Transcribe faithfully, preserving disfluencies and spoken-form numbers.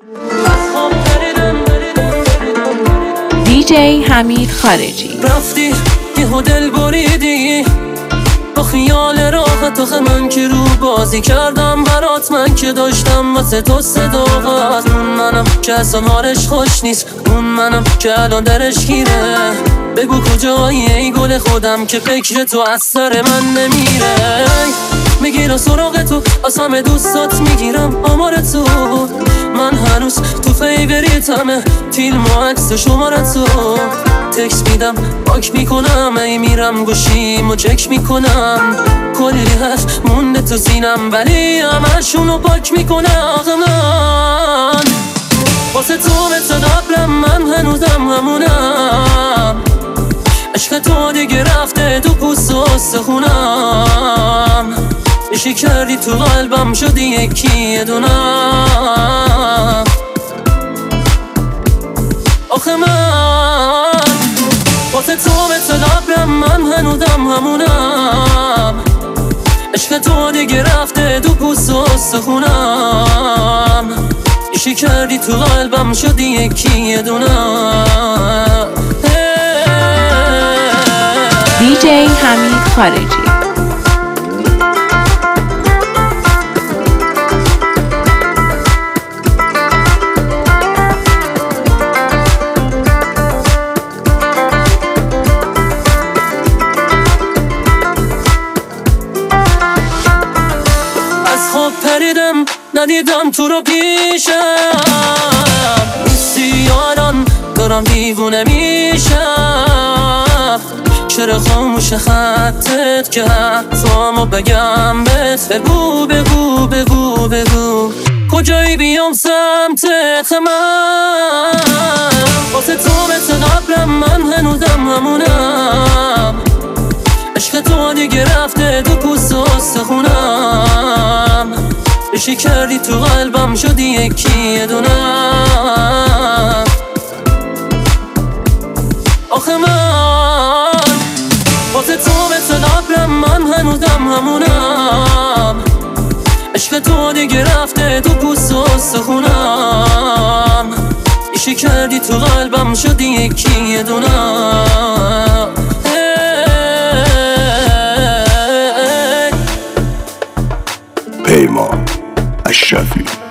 دیجی حمید خارجی. رفتی یهو دل بریدی با خیال راحت، آخه من که رو بازی کردم برات، من که داشتم واسه تو صداقت. اون منم که اصلا حالش خوش نیست، اون منم که الان درش گیره. بگو کجایی ای گل خودم که فکر تو از سر من نمیره. میگیرم سراغ تو از همه دوستات، میگیرم آمار تو، من هنوز تو فیوریتمه، فیلم و عکس شماره تو. تکس میدم پاک میکنم، ای میرم گوشیم و چک میکنم، کلی حرف مونده تو سینم ولی همشونو پاک میکنم. آخه من واسه تو مثل قبلم، من هنوزم همونم. عشق تو دیگه رفته تو پوست و استخونم، عشقی کردی تو قلبم شدی یکی یه دونم. آخه من واسه تو مثل قبلم، من هنوزم همونم. عشق تو دیگه رفته تو پوست و استخونم، عشقی کردی تو قلبم شدی یکی یه دونم. دیجی حمید خارجی. از خواب پریدم ندیدم تو رو پیشم، نیستی یاران دارم دیوونه میشم. چرا خاموش خطت که حرفامو بگم بهت؟ بگو بگو بگو بگو کجایی بیام سمتت؟ من واسه تو مثل قبلم، من هنوزم همونم. عشق تو دیگه رفته تو پوست و استخونم، عشقی کردی تو قلبم شدی یکی یه دونم. آخه من واسه تو مثل قبلم، من هنوزم همونم. عشق تو دیگه رفته تو پوست و استخونم، عشقی کردی تو قلبم شدی یکی یه دونم. پیمان اشرفی.